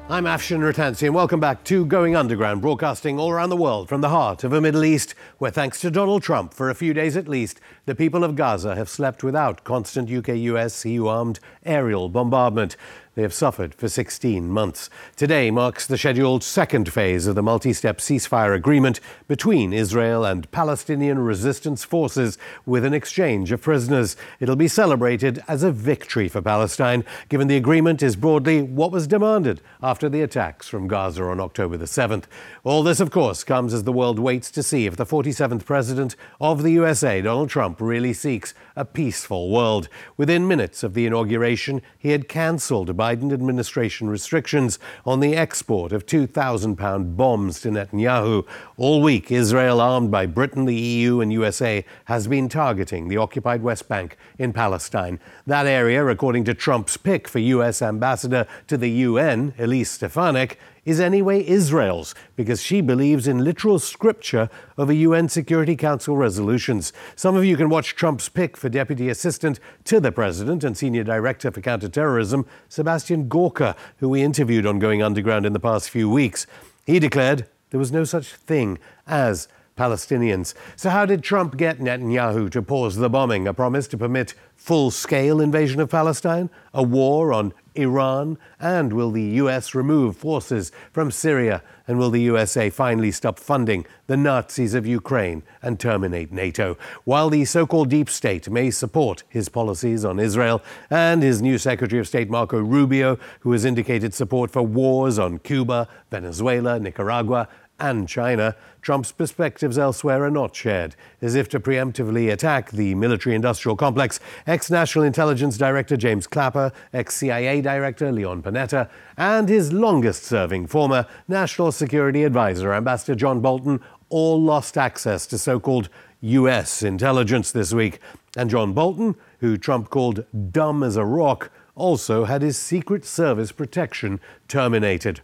I'm Afshin Rattansi, and welcome back to Going Underground, broadcasting all around the world from the heart of a Middle East where, thanks to Donald Trump, for a few days at least, the people of Gaza have slept without constant UK-US EU-armed aerial bombardment. They have suffered for 16 months. Today marks the scheduled second phase of the multi-step ceasefire agreement between Israel and Palestinian resistance forces, with an exchange of prisoners. It'll be celebrated as a victory for Palestine, given the agreement is broadly what was demanded after the attacks from Gaza on October the 7th. All this, of course, comes as the world waits to see if the 47th president of the USA, Donald Trump, really seeks a peaceful world. Within minutes of the inauguration, he had cancelled Biden administration restrictions on the export of 2,000-pound bombs to Netanyahu. All week, Israel, armed by Britain, the EU and USA, has been targeting the occupied West Bank in Palestine. That area, according to Trump's pick for US ambassador to the UN, Elise Stefanik, is anyway Israel's, because she believes in literal scripture over UN Security Council resolutions. Some of you can watch Trump's pick for Deputy Assistant to the President and Senior Director for Counterterrorism, Sebastian Gorka, who we interviewed on Going Underground in the past few weeks. He declared there was no such thing as Palestinians. So how did Trump get Netanyahu to pause the bombing? A promise to permit full-scale invasion of Palestine? A war on Iran? And will the US remove forces from Syria? And will the USA finally stop funding the Nazis of Ukraine and terminate NATO? While the so-called deep state may support his policies on Israel, and his new Secretary of State Marco Rubio, who has indicated support for wars on Cuba, Venezuela, Nicaragua, and China, Trump's perspectives elsewhere are not shared. As if to preemptively attack the military-industrial complex, ex-National Intelligence Director James Clapper, ex-CIA Director Leon Panetta, and his longest-serving former National Security Advisor, Ambassador John Bolton, all lost access to so-called U.S. intelligence this week. And John Bolton, who Trump called dumb as a rock, also had his Secret Service protection terminated.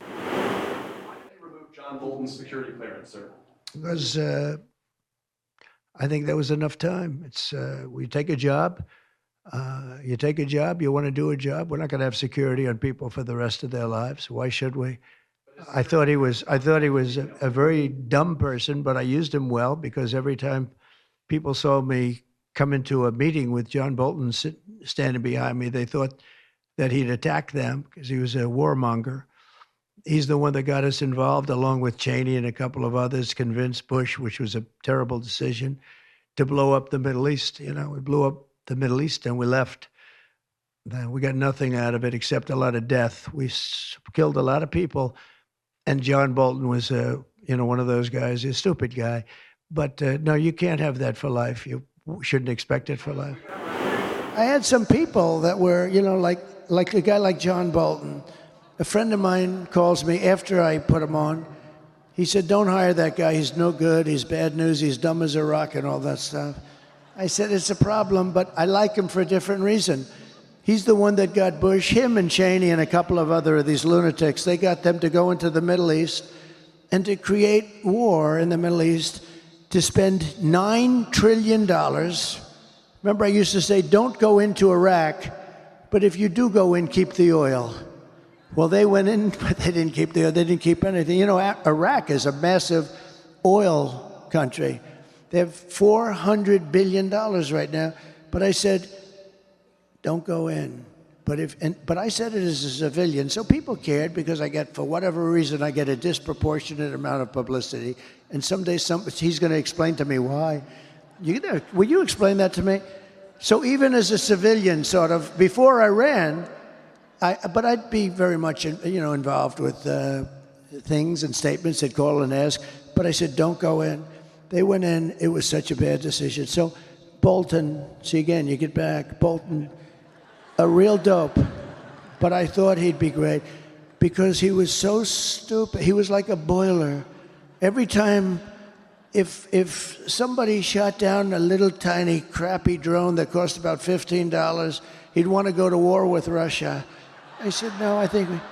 Bolton's security clearance, sir? Because I think there was enough time. It's we take a job. You take a job. You want to do a job. We're not going to have security on people for the rest of their lives. Why should we? I thought he was a very dumb person, but I used him well, because every time people saw me come into a meeting with John Bolton standing behind me, they thought that he'd attack them because he was a warmonger. He's the one that got us involved, along with Cheney and a couple of others, convinced Bush, which was a terrible decision, to blow up the Middle East. You know, we blew up the Middle East and we left. We got nothing out of it except a lot of death. We killed a lot of people. And John Bolton was, one of those guys, a stupid guy. But no, you can't have that for life. You shouldn't expect it for life. I had some people that were, like a guy like John Bolton. A friend of mine calls me after I put him on. He said, don't hire that guy. He's no good. He's bad news. He's dumb as a rock and all that stuff. I said, it's a problem, but I like him for a different reason. He's the one that got Bush, him and Cheney and a couple of other of these lunatics. They got them to go into the Middle East and to create war in the Middle East, to spend $9 trillion. Remember, I used to say, don't go into Iraq, but if you do go in, keep the oil. Well, they went in, but they didn't keep they didn't keep anything. You know, Iraq is a massive oil country. They have $400 billion right now. But I said, don't go in. But I said it as a civilian, so people cared, because for whatever reason, I get a disproportionate amount of publicity. And someday he's going to explain to me why. Will you explain that to me? So even as a civilian, sort of, before I ran, but I'd be very much, involved with things and statements. They'd call and ask. But I said, don't go in. They went in. It was such a bad decision. So Bolton, see again, you get back. Bolton, a real dope. But I thought he'd be great because he was so stupid. He was like a boiler. Every time, if somebody shot down a little tiny crappy drone that cost about $15, he'd want to go to war with Russia. I said, no,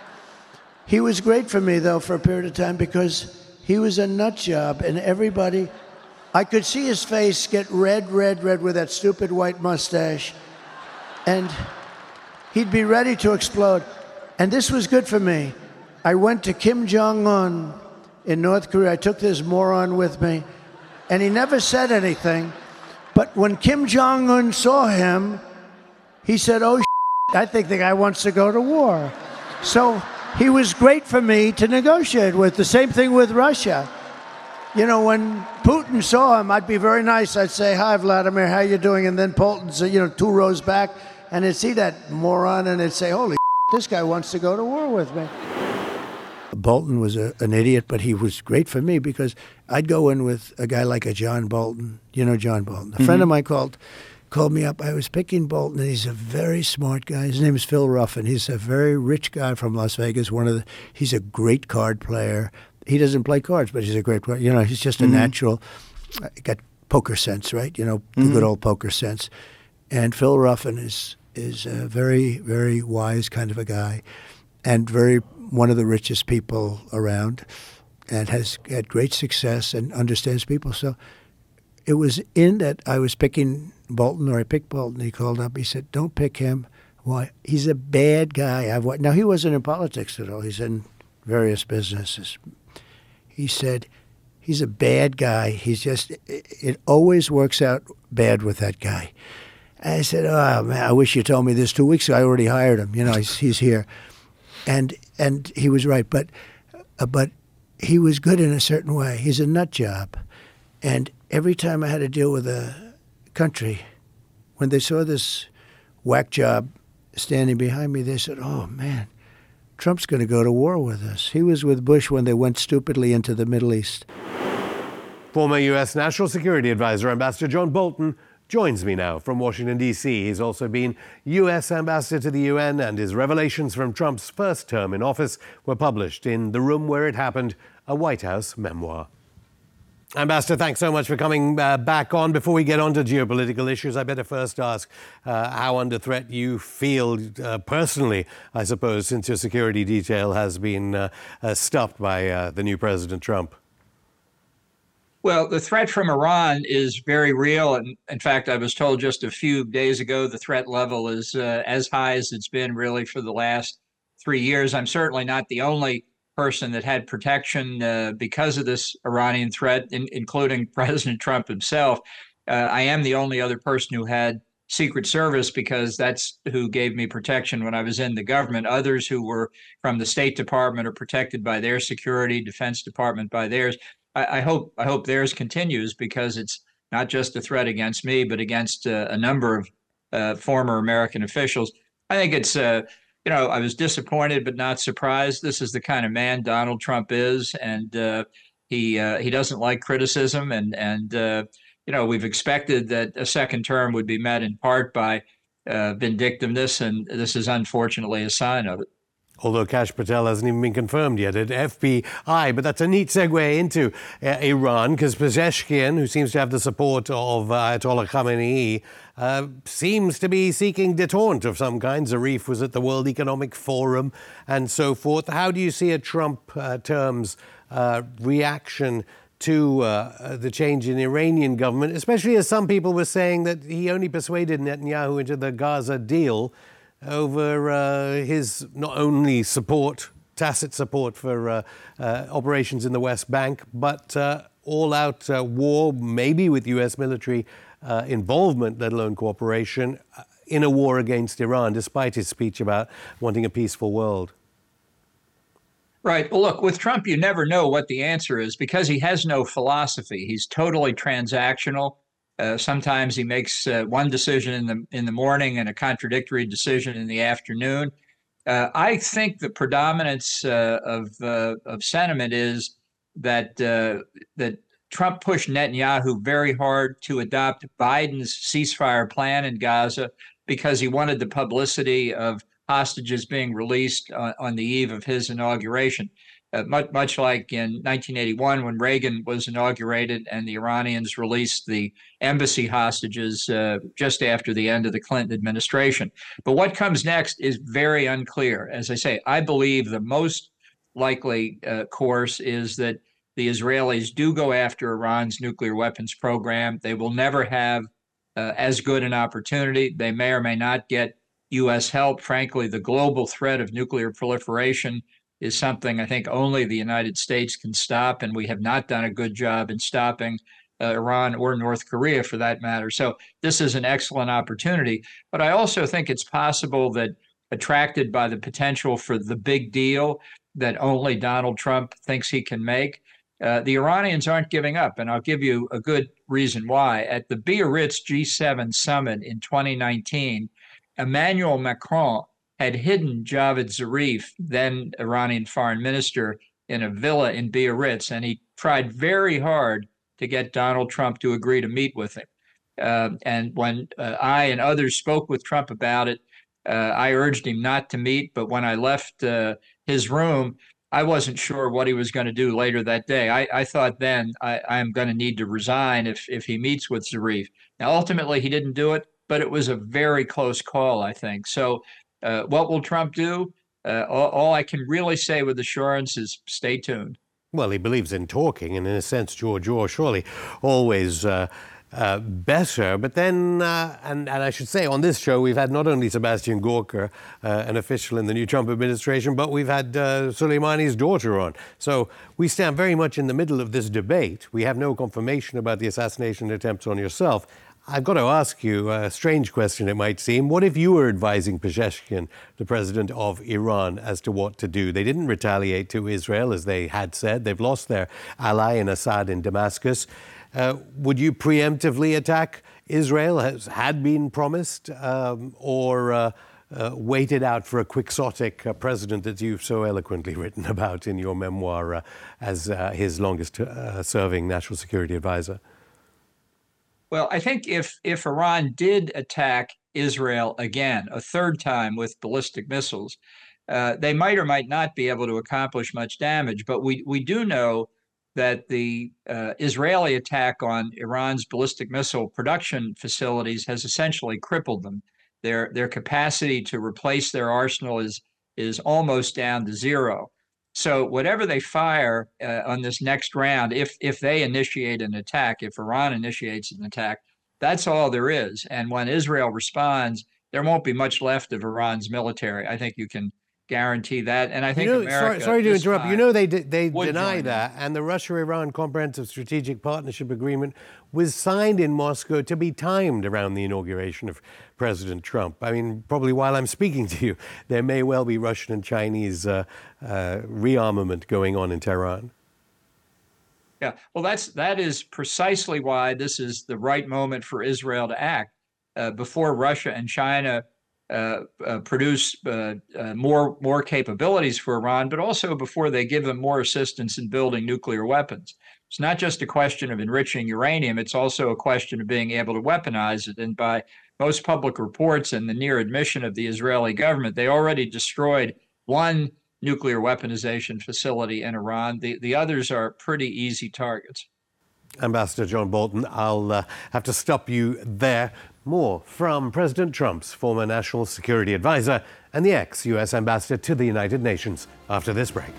he was great for me, though, for a period of time, because he was a nut job, and everybody, I could see his face get red with that stupid white mustache, and he'd be ready to explode. And this was good for me, I went to Kim Jong-un in North Korea. I took this moron with me, and he never said anything. But when Kim Jong-un saw him, he said, "Oh, I think the guy wants to go to war." So he was great for me to negotiate with. The same thing with Russia. You know, when Putin saw him, I'd be very nice. I'd say, "Hi, Vladimir, how you doing?" And then Putin's, 2 rows back, and he'd see that moron, and he'd say, "Holy this guy wants to go to war with me." Bolton was an idiot, but he was great for me because I'd go in with a guy like a John Bolton. You know John Bolton. A friend of mine called me up. I was picking Bolton, and he's a very smart guy. His name is Phil Ruffin. He's a very rich guy from Las Vegas. He's a great card player. He doesn't play cards, but he's a great player. He's just a natural. Got poker sense, right? The good old poker sense. And Phil Ruffin is a very, very wise kind of a guy, and one of the richest people around, and has had great success and understands people. So it was in that I was picking Bolton, or I picked Bolton. He called up. He said, "Don't pick him. Why? He's a bad guy." Now, he wasn't in politics at all. He's in various businesses. He said, "He's a bad guy. It always works out bad with that guy." I said, "Oh, man, I wish you told me this 2 weeks ago. I already hired him. He's here." And he was right, but he was good in a certain way. He's a nut job, and every time I had to deal with a country, when they saw this whack job standing behind me, they said, "Oh man, Trump's going to go to war with us." He was with Bush when they went stupidly into the Middle East. Former U.S. National Security Advisor Ambassador John Bolton joins me now from Washington, D.C. He's also been U.S. Ambassador to the UN, and his revelations from Trump's first term in office were published in The Room Where It Happened, a White House memoir. Ambassador, thanks so much for coming back on. Before we get on to geopolitical issues, I better first ask how under threat you feel personally, I suppose, since your security detail has been stopped by the new President Trump. Well, the threat from Iran is very real. And in fact, I was told just a few days ago the threat level is as high as it's been really for the last 3 years. I'm certainly not the only person that had protection because of this Iranian threat, including President Trump himself. I am the only other person who had Secret Service because that's who gave me protection when I was in the government. Others who were from the State Department are protected by their security, Defense Department by theirs. I hope theirs continues because it's not just a threat against me, but against a number of former American officials. I think it's, I was disappointed but not surprised. This is the kind of man Donald Trump is, and he doesn't like criticism. And we've expected that a second term would be met in part by vindictiveness, and this is unfortunately a sign of it. Although Kash Patel hasn't even been confirmed yet at FBI. But that's a neat segue into Iran, because Pezeshkian, who seems to have the support of Ayatollah Khamenei, seems to be seeking détente of some kind. Zarif was at the World Economic Forum and so forth. How do you see a Trump term's reaction to the change in the Iranian government, especially as some people were saying that he only persuaded Netanyahu into the Gaza deal over his not only tacit support for operations in the West Bank, but all-out war, maybe with U.S. military involvement, let alone cooperation, in a war against Iran, despite his speech about wanting a peaceful world? Right. Well, look, with Trump, you never know what the answer is because he has no philosophy. He's totally transactional. Sometimes he makes one decision in the morning and a contradictory decision in the afternoon. I think the predominance of sentiment is that Trump pushed Netanyahu very hard to adopt Biden's ceasefire plan in Gaza because he wanted the publicity of hostages being released on the eve of his inauguration. Much like in 1981 when Reagan was inaugurated and the Iranians released the embassy hostages just after the end of the Clinton administration. But what comes next is very unclear. As I say, I believe the most likely course is that the Israelis do go after Iran's nuclear weapons program. They will never have as good an opportunity. They may or may not get U.S. help. Frankly, the global threat of nuclear proliferation is something I think only the United States can stop, and we have not done a good job in stopping Iran or North Korea for that matter. So this is an excellent opportunity. But I also think it's possible that, attracted by the potential for the big deal that only Donald Trump thinks he can make, the Iranians aren't giving up. And I'll give you a good reason why. At the Biarritz G7 summit in 2019, Emmanuel Macron had hidden Javad Zarif, then Iranian foreign minister, in a villa in Biarritz, and he tried very hard to get Donald Trump to agree to meet with him. And when I and others spoke with Trump about it, I urged him not to meet. But when I left his room, I wasn't sure what he was going to do later that day. I thought then I'm going to need to resign if he meets with Zarif. Now, ultimately, he didn't do it, but it was a very close call, I think. So what will Trump do? All I can really say with assurance is stay tuned. Well, he believes in talking, and in a sense, George Orr surely always better. But then, and I should say, on this show, we've had not only Sebastian Gorka, an official in the new Trump administration, but we've had Soleimani's daughter on. So we stand very much in the middle of this debate. We have no confirmation about the assassination attempts on yourself. I've got to ask you a strange question, it might seem. What if you were advising Pezeshkian, the president of Iran, as to what to do? They didn't retaliate to Israel, as they had said. They've lost their ally in Assad in Damascus. Would you preemptively attack Israel, as had been promised, or wait it out for a quixotic president that you've so eloquently written about in your memoir as his longest-serving national security advisor? Well, I think if Iran did attack Israel again, a third time with ballistic missiles, they might or might not be able to accomplish much damage. But we do know that the Israeli attack on Iran's ballistic missile production facilities has essentially crippled them. Their capacity to replace their arsenal is almost down to zero. So whatever they fire on this next round, if they initiate an attack, if Iran initiates an attack, that's all there is. And when Israel responds, there won't be much left of Iran's military. I think you can guarantee that. And I think America... Sorry to interrupt. They deny that. And the Russia-Iran Comprehensive Strategic Partnership Agreement was signed in Moscow to be timed around the inauguration of President Trump. I mean, probably while I'm speaking to you, there may well be Russian and Chinese rearmament going on in Tehran. Yeah, well, that is precisely why this is the right moment for Israel to act before Russia and China produce more capabilities for Iran, but also before they give them more assistance in building nuclear weapons. It's not just a question of enriching uranium, it's also a question of being able to weaponize it. And by most public reports and the near admission of the Israeli government, they already destroyed one nuclear weaponization facility in Iran. The others are pretty easy targets. Ambassador John Bolton, I'll have to stop you there. More from President Trump's former national security advisor and the ex-U.S. ambassador to the United Nations after this break.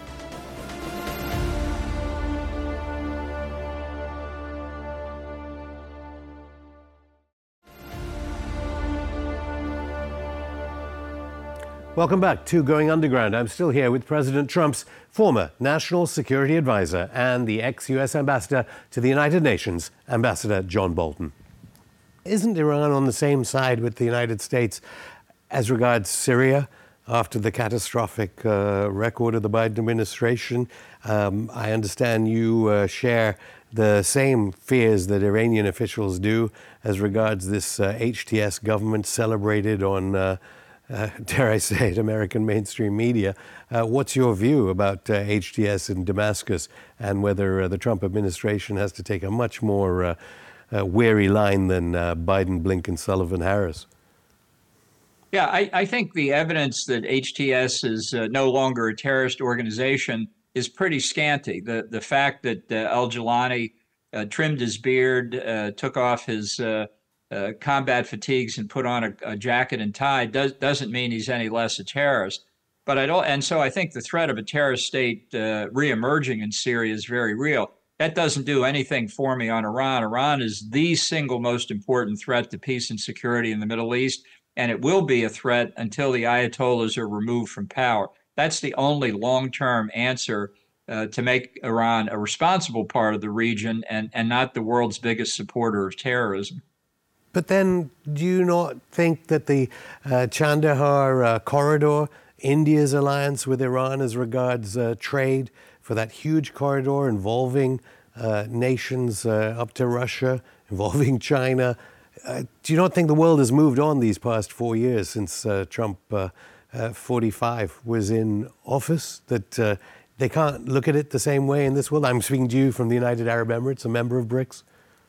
Welcome back to Going Underground. I'm still here with President Trump's former national security advisor and the ex-U.S. ambassador to the United Nations, Ambassador John Bolton. Isn't Iran on the same side with the United States as regards Syria after the catastrophic record of the Biden administration? I understand you share the same fears that Iranian officials do as regards this HTS government celebrated on dare I say it, American mainstream media. What's your view about HTS in Damascus and whether the Trump administration has to take a much more wary line than Biden, Blinken, Sullivan, Harris? Yeah, I think the evidence that HTS is no longer a terrorist organization is pretty scanty. The fact that al-Jilani trimmed his beard, took off his combat fatigues and put on a jacket and tie doesn't mean he's any less a terrorist. And so I think the threat of a terrorist state reemerging in Syria is very real. That doesn't do anything for me on Iran. Iran is the single most important threat to peace and security in the Middle East, and it will be a threat until the Ayatollahs are removed from power. That's the only long-term answer to make Iran a responsible part of the region and not the world's biggest supporter of terrorism. But then, do you not think that the Chandahar corridor, India's alliance with Iran as regards trade for that huge corridor involving nations up to Russia, involving China, do you not think the world has moved on these past 4 years since Trump 45 was in office, that they can't look at it the same way in this world? I'm speaking to you from the United Arab Emirates, a member of BRICS.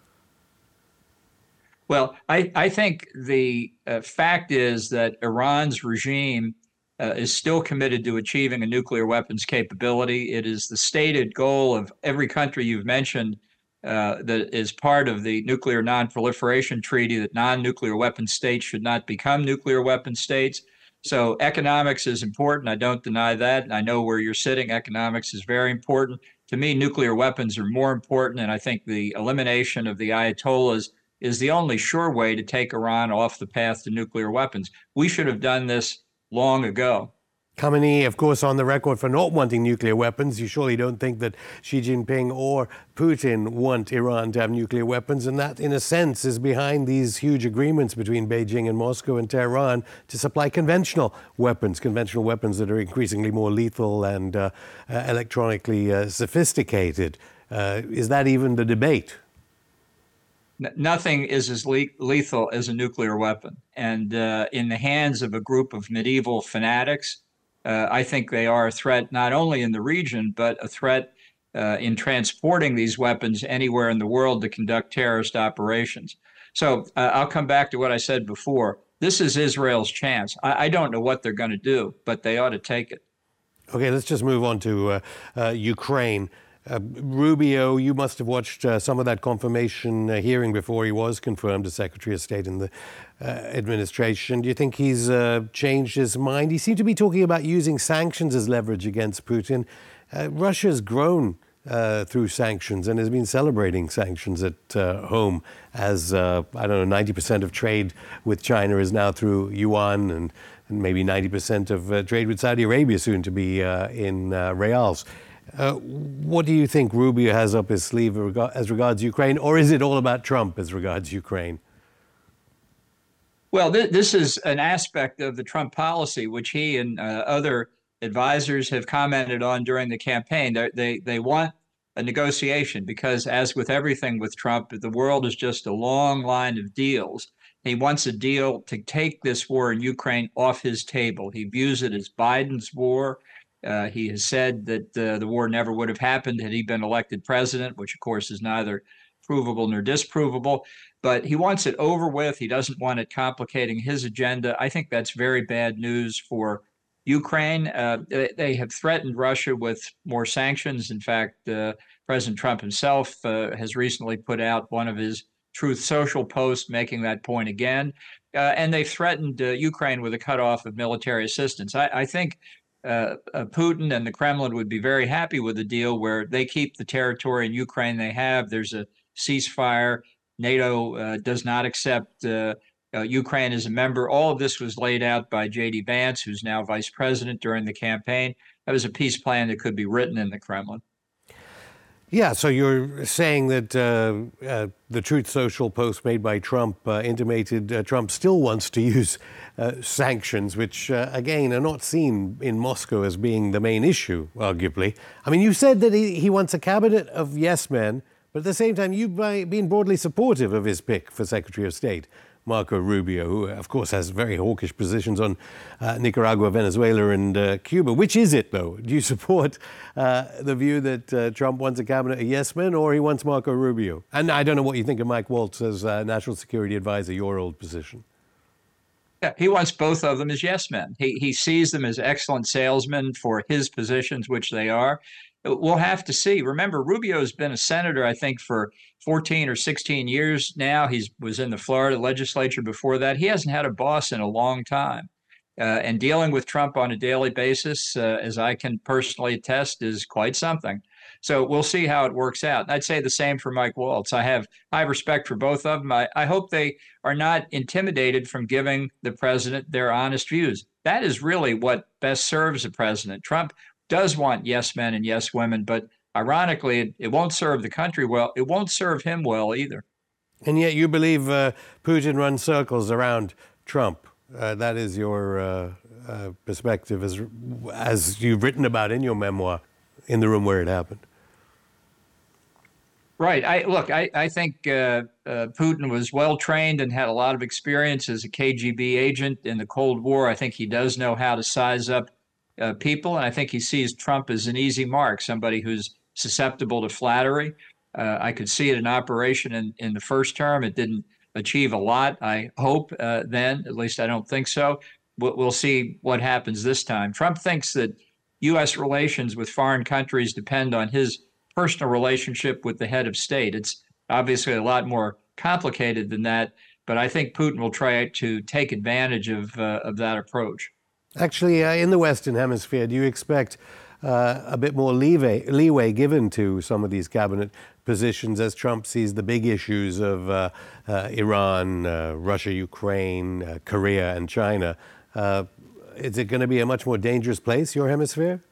Well, I think the fact is that Iran's regime is still committed to achieving a nuclear weapons capability. It is the stated goal of every country you've mentioned that is part of the Nuclear Non-Proliferation Treaty, that non-nuclear weapon states should not become nuclear weapon states. So economics is important. I don't deny that. And I know where you're sitting. Economics is very important. To me, nuclear weapons are more important. And I think the elimination of the Ayatollahs is the only sure way to take Iran off the path to nuclear weapons. We should have done this long ago. Khamenei, of course, on the record for not wanting nuclear weapons. You surely don't think that Xi Jinping or Putin want Iran to have nuclear weapons, and that, in a sense, is behind these huge agreements between Beijing and Moscow and Tehran to supply conventional weapons that are increasingly more lethal and electronically sophisticated. Is that even the debate? Nothing is as lethal as a nuclear weapon. And in the hands of a group of medieval fanatics, I think they are a threat not only in the region, but a threat in transporting these weapons anywhere in the world to conduct terrorist operations. So I'll come back to what I said before. This is Israel's chance. I don't know what they're going to do, but they ought to take it. Okay, let's just move on to Ukraine. Rubio, you must have watched some of that confirmation hearing before he was confirmed as Secretary of State in the administration. Do you think he's changed his mind? He seemed to be talking about using sanctions as leverage against Putin. Russia's grown through sanctions and has been celebrating sanctions at home as, 90% of trade with China is now through yuan, and maybe 90% of trade with Saudi Arabia soon to be in reals. What do you think Rubio has up his sleeve as regards Ukraine, or is it all about Trump as regards Ukraine? Well, this is an aspect of the Trump policy, which he and other advisors have commented on during the campaign. They want a negotiation because, as with everything with Trump, the world is just a long line of deals. He wants a deal to take this war in Ukraine off his table. He views it as Biden's war. He has said that the war never would have happened had he been elected president, which, of course, is neither provable nor disprovable. But he wants it over with. He doesn't want it complicating his agenda. I think that's very bad news for Ukraine. They have threatened Russia with more sanctions. In fact, President Trump himself has recently put out one of his Truth Social posts making that point again. And they've threatened Ukraine with a cutoff of military assistance. I think Putin and the Kremlin would be very happy with a deal where they keep the territory in Ukraine they have. There's a ceasefire. NATO does not accept Ukraine as a member. All of this was laid out by J.D. Vance, who's now vice president, during the campaign. That was a peace plan that could be written in the Kremlin. Yeah, so you're saying that the Truth Social post made by Trump intimated Trump still wants to use sanctions, which, again, are not seen in Moscow as being the main issue, arguably. I mean, you said that he wants a cabinet of yes men, but at the same time, you've been broadly supportive of his pick for Secretary of State, Marco Rubio, who, of course, has very hawkish positions on Nicaragua, Venezuela, and Cuba. Which is it, though? Do you support the view that Trump wants a cabinet of yes men, or he wants Marco Rubio? And I don't know what you think of Mike Waltz as National Security Advisor, your old position. Yeah, he wants both of them as yes men. He sees them as excellent salesmen for his positions, which they are. We'll have to see. Remember, Rubio's been a senator, I think, for 14 or 16 years now. He was in the Florida legislature before that. He hasn't had a boss in a long time. And dealing with Trump on a daily basis, as I can personally attest, is quite something. So we'll see how it works out. And I'd say the same for Mike Waltz. I have high respect for both of them. I hope they are not intimidated from giving the president their honest views. That is really what best serves the president. Trump does want yes men and yes women, but ironically, it won't serve the country well. It won't serve him well either. And yet you believe Putin runs circles around Trump. That is your perspective, as you've written about in your memoir, In the Room Where It Happened. Right. I think Putin was well trained and had a lot of experience as a KGB agent in the Cold War. I think he does know how to size up people, and I think he sees Trump as an easy mark, somebody who's susceptible to flattery. I could see it in operation in the first term. It didn't achieve a lot, I hope, then. At least I don't think so. We'll see what happens this time. Trump thinks that U.S. relations with foreign countries depend on his personal relationship with the head of state. It's obviously a lot more complicated than that, but I think Putin will try to take advantage of that approach. Actually, in the Western Hemisphere, do you expect a bit more leeway given to some of these cabinet positions as Trump sees the big issues of Iran, Russia, Ukraine, Korea, and China? Is it going to be a much more dangerous place, your hemisphere?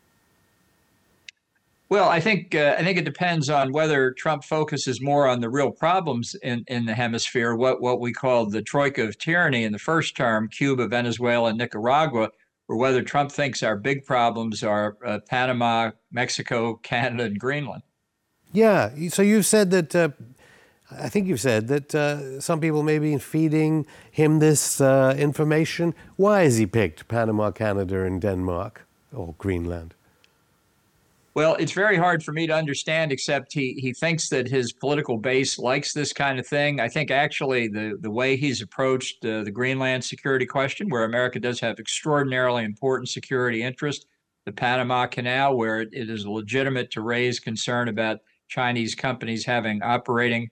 Well, I think it depends on whether Trump focuses more on the real problems in the hemisphere, what we call the troika of tyranny in the first term, Cuba, Venezuela, and Nicaragua, or whether Trump thinks our big problems are Panama, Mexico, Canada, and Greenland. Yeah. So you've said that, I think you've said that some people may be feeding him this information. Why has he picked Panama, Canada, and Denmark, or Greenland? Well, it's very hard for me to understand, except he thinks that his political base likes this kind of thing. I think actually the way he's approached the Greenland security question, where America does have extraordinarily important security interest, the Panama Canal, where it is legitimate to raise concern about Chinese companies having operating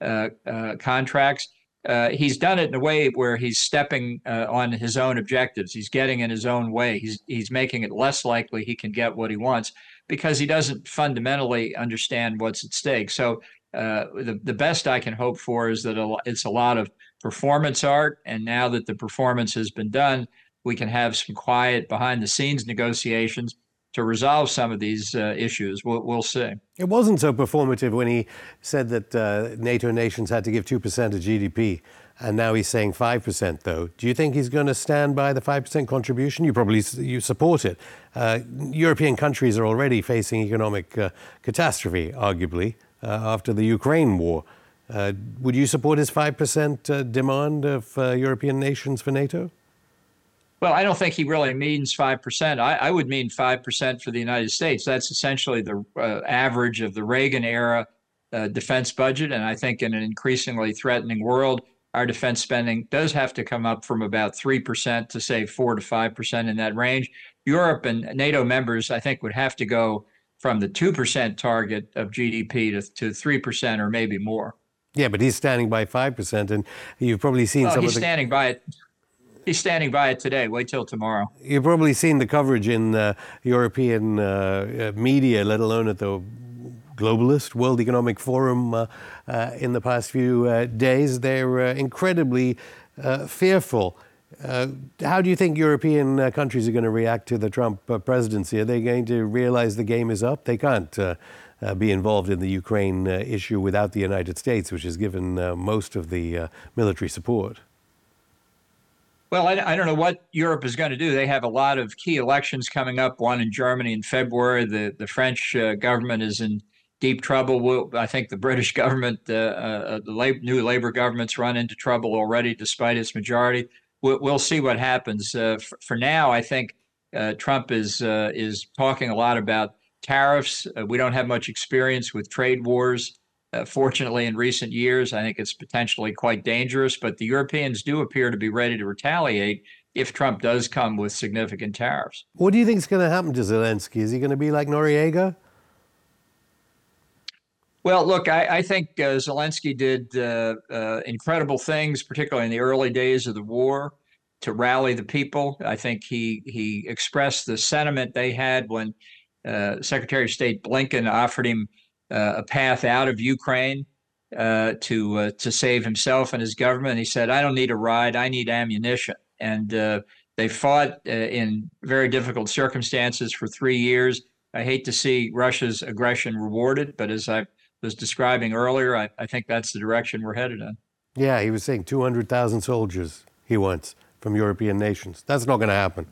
contracts. He's done it in a way where he's stepping on his own objectives. He's getting in his own way. He's making it less likely he can get what he wants, because he doesn't fundamentally understand what's at stake. So the best I can hope for is that it's a lot of performance art. And now that the performance has been done, we can have some quiet behind the scenes negotiations to resolve some of these issues. We'll see. It wasn't so performative when he said that NATO nations had to give 2% of GDP. And now he's saying 5%, though. Do you think he's going to stand by the 5% contribution? You support it. European countries are already facing economic catastrophe, arguably, after the Ukraine war. Would you support his 5% demand of European nations for NATO? Well, I don't think he really means 5%. I would mean 5% for the United States. That's essentially the average of the Reagan era defense budget. And I think in an increasingly threatening world, our defense spending does have to come up from about 3% to say 4 to 5% in that range. Europe and NATO members, I think, would have to go from the 2% target of GDP to 3% or maybe more. Yeah, but he's standing by 5%, and you've probably seen some of the... He's standing by it. He's standing by it today. Wait till tomorrow. You've probably seen the coverage in European media, let alone at the globalist World Economic Forum in the past few days. They're incredibly fearful. How do you think European countries are going to react to the Trump presidency? Are they going to realize the game is up? They can't be involved in the Ukraine issue without the United States, which has given most of the military support. Well, I don't know what Europe is going to do. They have a lot of key elections coming up, one in Germany in February. The French government is in deep trouble. I think the British government, the new Labour government's run into trouble already, despite its majority. We'll see what happens. For now, I think Trump is talking a lot about tariffs. We don't have much experience with trade wars. Fortunately, in recent years, I think it's potentially quite dangerous, but the Europeans do appear to be ready to retaliate if Trump does come with significant tariffs. What do you think is going to happen to Zelensky? Is he going to be like Noriega? Well, look, I think Zelensky did incredible things, particularly in the early days of the war, to rally the people. I think he expressed the sentiment they had when Secretary of State Blinken offered him a path out of Ukraine to save himself and his government. He said, "I don't need a ride. I need ammunition." And they fought in very difficult circumstances for 3 years. I hate to see Russia's aggression rewarded, but as I was describing earlier, I think that's the direction we're headed in. Yeah, he was saying 200,000 soldiers he wants from European nations. That's not going to happen.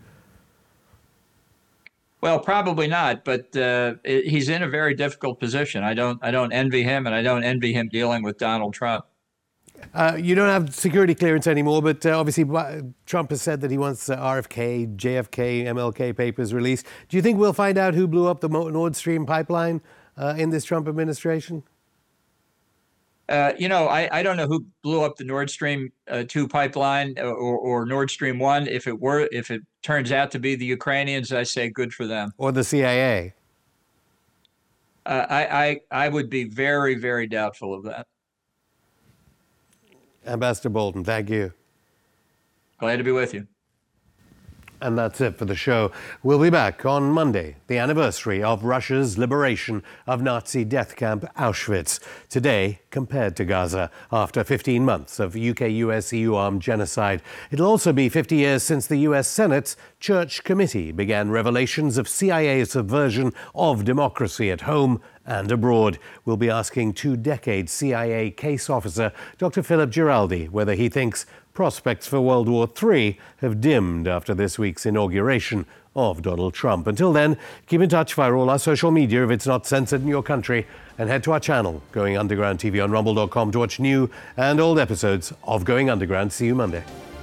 Well, probably not, but he's in a very difficult position. I don't envy him, and I don't envy him dealing with Donald Trump. You don't have security clearance anymore, but obviously Trump has said that he wants RFK, JFK, MLK papers released. Do you think we'll find out who blew up the Nord Stream pipeline in this Trump administration? I don't know who blew up the Nord Stream 2 pipeline or Nord Stream 1. If it turns out to be the Ukrainians, I say good for them. Or the CIA? I would be very, very doubtful of that. Ambassador Bolton, thank you. Glad to be with you. And that's it for the show. We'll be back on Monday, the anniversary of Russia's liberation of Nazi death camp Auschwitz. Today, compared to Gaza, after 15 months of UK-US-EU armed genocide. It'll also be 50 years since the US Senate's Church Committee began revelations of CIA subversion of democracy at home and abroad. We'll be asking 2-decade CIA case officer Dr. Philip Giraldi whether he thinks prospects for World War III have dimmed after this week's inauguration of Donald Trump. Until then, keep in touch via all our social media if it's not censored in your country, and head to our channel, Going Underground TV on rumble.com, to watch new and old episodes of Going Underground. See you Monday.